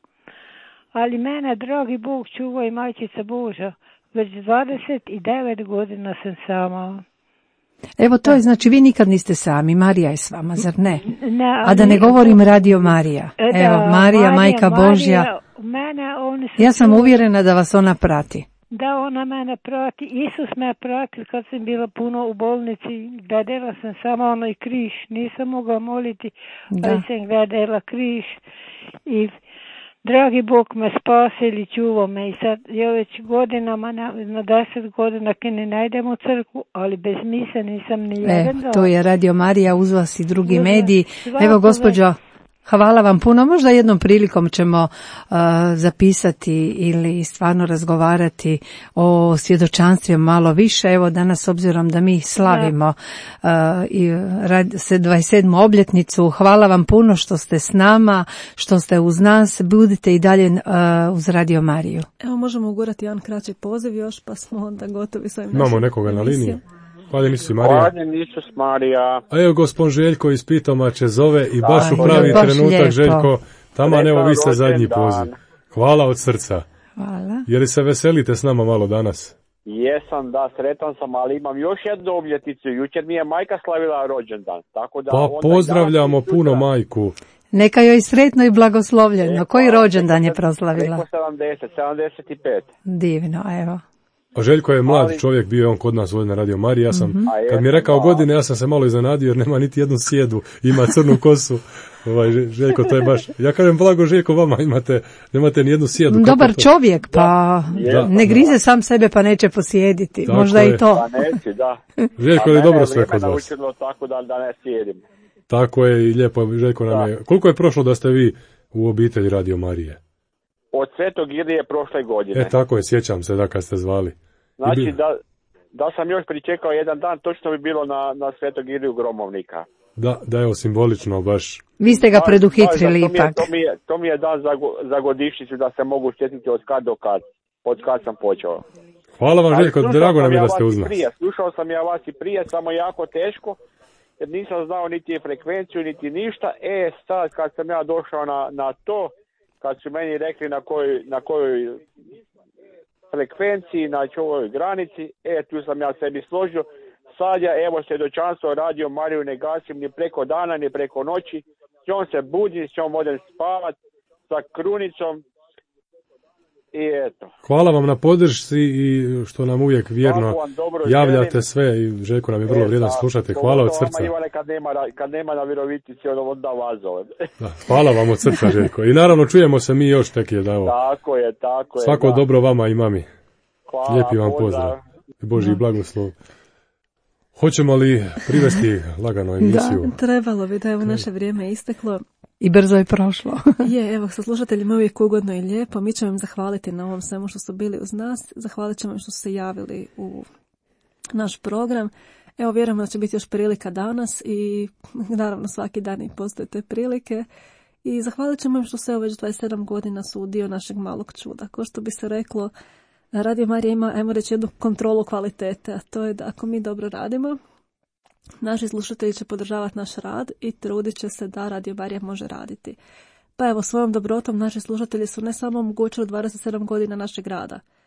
ali mene, dragi Bog, čuva i majčica Boža. Već dvadeset devet godina sam sama. Evo, to je, znači, vi nikad niste sami, Marija je s vama, zar ne? ne A da ne govorim Radio Marija. Da, Evo, Marija, Marija majka Marija, Božja. Mene, oni ja sam čuli, uvjerena da vas ona prati. Da, ona mene prati. Isus me prati kad sam bila puno u bolnici. Gledala sam samo onaj križ. Nisam mogla moliti, da. Ali sam gledala križ. I dragi Bog me spasili, čuva me. I sad, ja već godinama, na, na deset godina, kad ne najdem u crkvu, ali bez mise nisam ni jedan e, to je Radio Marija, uz vas i drugi uz mediji. Evo, gospođo, hvala vam puno. Možda jednom prilikom ćemo uh, zapisati ili stvarno razgovarati o svjedočanstvima malo više. Evo danas, obzirom da mi slavimo uh, i rad, dvadeset sedmu obljetnicu, hvala vam puno što ste s nama, što ste uz nas. Budite i dalje uh, uz Radio Mariju. Evo, možemo ugurati jedan kraći poziv još, pa smo onda gotovi s ovim. Imamo nekoga na liniji. Hvala Isus Marija. Hvala Isus Marija. A evo gospod Željko iz Pitomače zove i baš u pravi baš trenutak lijepo. Željko, taman evo vi ste zadnji poziv. Hvala od srca. Hvala. Je li se veselite s nama malo danas? Jesam, da, sretan sam, ali imam još jednu obljetnicu. Jučer mi je majka slavila rođendan. Tako da pa pozdravljamo puno majku. Neka joj sretno i blagoslovljeno. Koji rođendan je proslavila? Preko sedamdeset, sedamdeset pet. Divno, evo. A Željko je mlad čovjek, bio je on kod nas ovdje na Radio Mariji. Ja sam, mm-hmm. kad mi je rekao godine, ja sam se malo iznenadio jer nema niti jednu sjedu, ima crnu kosu. Ovaj, Željko, to je baš, ja kažem blago Željko, vama imate, nemate ni jednu sjedu. Dobar čovjek, pa da. Ne grize sam sebe pa neće posjediti. Tako možda je. I to. Pa neće, da. Željko je dobro sve kod vas. Tako da, da ne sjedim. Tako je i lijepo, Željko nam je. Koliko je prošlo da ste vi u obitelji Radio Marije? Od Svetog Ilije prošle godine. E, tako je, sjećam se da kad ste zvali. Znači, da, da sam još pričekao jedan dan, točno bi bilo na, na Svetog Iliju Gromovnika. Da, da, evo, simbolično baš. Vi ste ga preduhitrili ipak. ipak. To mi je, to mi je dan za, za godišnjicu da se mogu sjetiti od kad do kad, od kad sam počeo. Hvala vam, Željko, drago nam je da ste uz nas. Prije, slušao sam ja vas i prije, samo jako teško, jer nisam znao niti frekvenciju, niti ništa. E, sad kad sam ja došao na, na to, kad su meni rekli na kojoj, na kojoj frekvenciji, na ovoj granici, e, tu sam ja sebi složio. Sad ja, evo, svjedočanstvo Radio Mariju ne gasim ni preko dana, ni preko noći. S njom se budim, s njom odem spavat, sa krunicom. I eto. Hvala vam na podršci i što nam uvijek vjerno javljate sve i Željko nam je vrlo vrijedan slušati. Hvala od srca. Kad nema, kad nema na Virovitici, onda vas zove. Hvala vam od srca, Željko. I naravno čujemo se mi još tek je dao. Tako je, tako je. Svako da. dobro vama i mami. Hvala, lijepi vam pozdrav. I Božji blagoslov. Hoćemo li privesti lagano emisiju? Da, trebalo bi da evo naše vrijeme isteklo. I brzo je prošlo. Je, evo, sa slušateljima uvijek ugodno i lijepo. Mi ćemo im zahvaliti na ovom svemu što su bili uz nas. Zahvalit ćemo im što su se javili u naš program. Evo, vjerujemo da će biti još prilika danas i naravno svaki dan i postoje te prilike. I zahvalit ćemo im što se evo već dvadeset sedam godina su dio našeg malog čuda. Ko što bi se reklo, Radio Marija ima, ajmo reći, jednu kontrolu kvalitete, a to je da ako mi dobro radimo, naši slušatelji će podržavati naš rad i trudit će se da Radio Marija može raditi. Pa evo, svojom dobrotom naši slušatelji su ne samo omogućili dvadeset sedam godina našeg rada,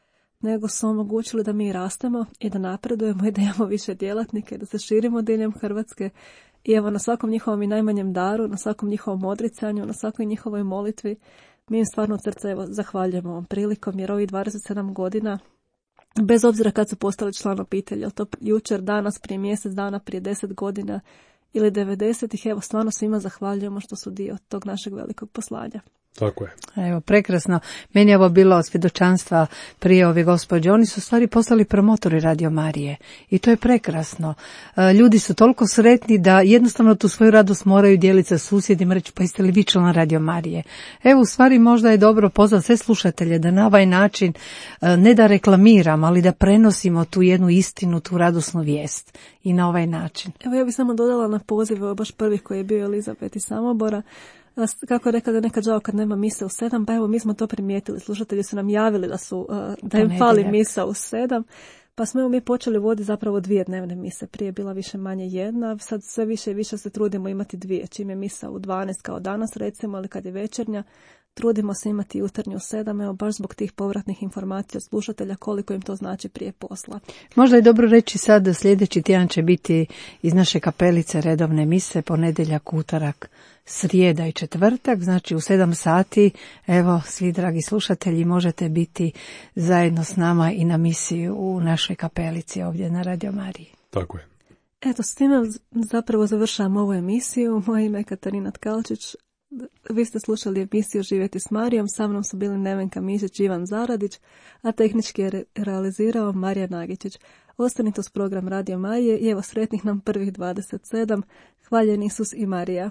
nego su omogućili da mi rastemo i da napredujemo i da imamo više djelatnike, da se širimo diljem Hrvatske. I evo, na svakom njihovom i najmanjem daru, na svakom njihovom odricanju, na svakoj njihovoj molitvi, mi im stvarno od srca evo, zahvaljujemo ovom prilikom, jer ovih dvadeset sedam godina, bez obzira kad su postali član obitelji, je li to jučer, danas, prije mjesec dana, prije deset godina ili devedesetih, evo, stvarno svima zahvaljujemo što su dio tog našeg velikog poslanja. Tako je. Evo, prekrasno. Meni je ovo bilo svjedočanstva prije ove gospođe. Oni su stvari postali promotori Radio Marije i to je prekrasno. Ljudi su toliko sretni da jednostavno tu svoju radost moraju dijeliti sa susjedima, reći pa jeste li vi član Radio Marije. Evo, u stvari možda je dobro pozvati sve slušatelje da na ovaj način, ne da reklamiram, ali da prenosimo tu jednu istinu, tu radosnu vijest i na ovaj način. Evo, ja bih samo dodala na poziv, evo baš prvih koji je bio Elizabet iz Samobora. Kako je rekla da nekad žao kad nema mise u sedam, pa evo mi smo to primijetili. Slušatelji su nam javili da, su, da im fali misa u sedam, pa smo evo mi počeli voditi zapravo dvije dnevne mise. Prije je bila više manje jedna, sad sve više i više se trudimo imati dvije. Čim je misa u dvanaest kao danas recimo, ali kad je večernja, trudimo se imati jutarnju u sedam, evo baš zbog tih povratnih informacija od slušatelja koliko im to znači prije posla. Možda je dobro reći sad da sljedeći tjedan će biti iz naše kapelice redovne mise, ponedjeljak, utorak, srijeda i četvrtak, znači u sedam sati, evo svi dragi slušatelji možete biti zajedno s nama i na misiji u našoj kapelici ovdje na Radio Mariji. Tako je. Eto, s time zapravo završavam ovu emisiju. Moje ime je Katarina Tkalčić. Vi ste slušali emisiju Živjeti s Marijom, sa mnom su bili Nevenka Mišić i Ivan Zaradić, a tehnički je re- realizirao Marija Nagičić. Ostanite uz program Radio Marije i evo sretnih nam prvih dvadeset sedam. Hvaljen Isus i Marija.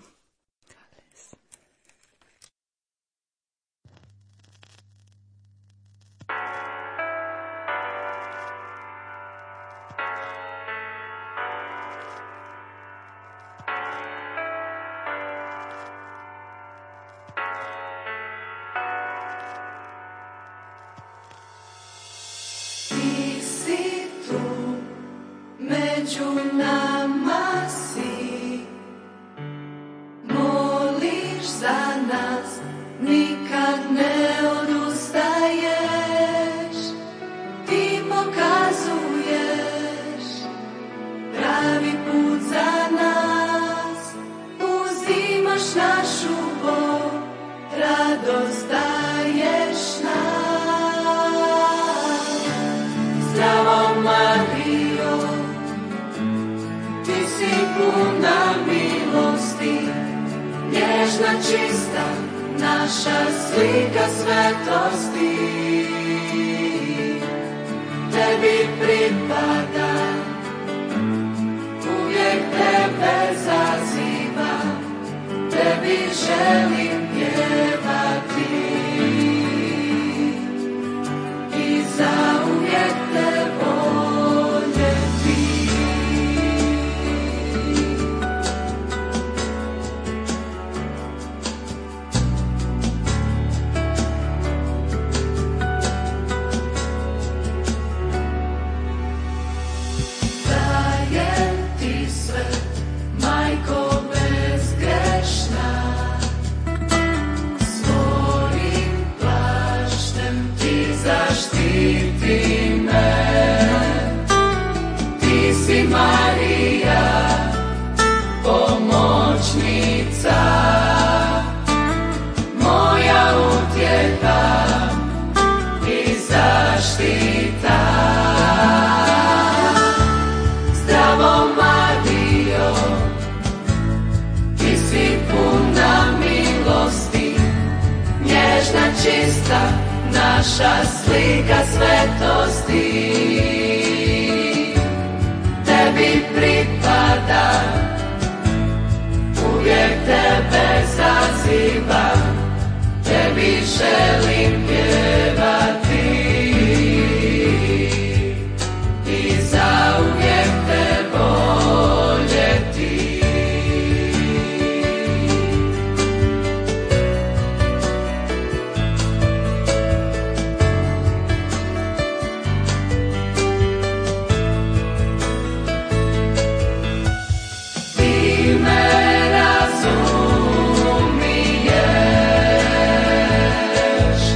Među nama si, moliš za nas, nikad ne odustaješ, ti pokazuješ pravi put za nas, uzimaš našu bol, radost daješ nam. Zdravo Marijo, ti si puna milosti, nježna, čista, naša slika svetosti. Tebi pripada, uvijek tebe zazivam, tebi želim pjevati i zauvijek te voljeti. Dajem ti sve, majko bezgrešna, svojim plaštem ti zaštiti me. Ti si Marija, pomoćnica, moja utjeha i zaštita. Zdravo Marijo, ti si puna milosti, nježna, čista, naša slika svetosti. Tebi pripada, uvijek tebe zazivam, tebi želim pjevati i zauvijek te voljeti. Ti me razumiješ,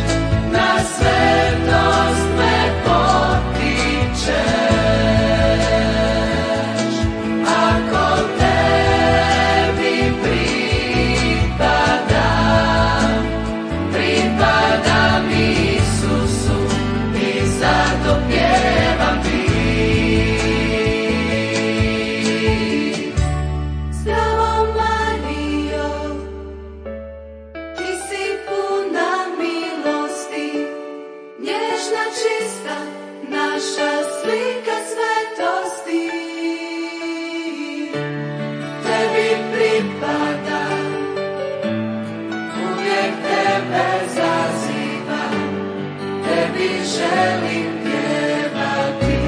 želim pjevati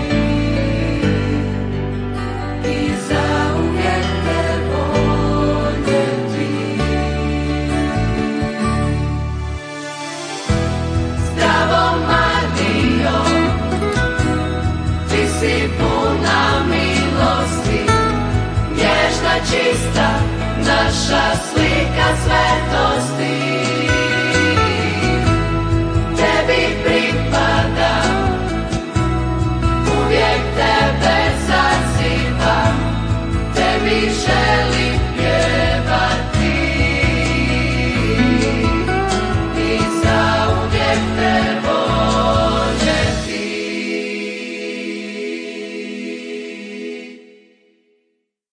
i zauvijek te voljeti. Zdravo Marijo, ti si puna milosti, nježna, čista, naša slika svetosti. Tebi pripadam, uvijek tebe zazivam, tebi želim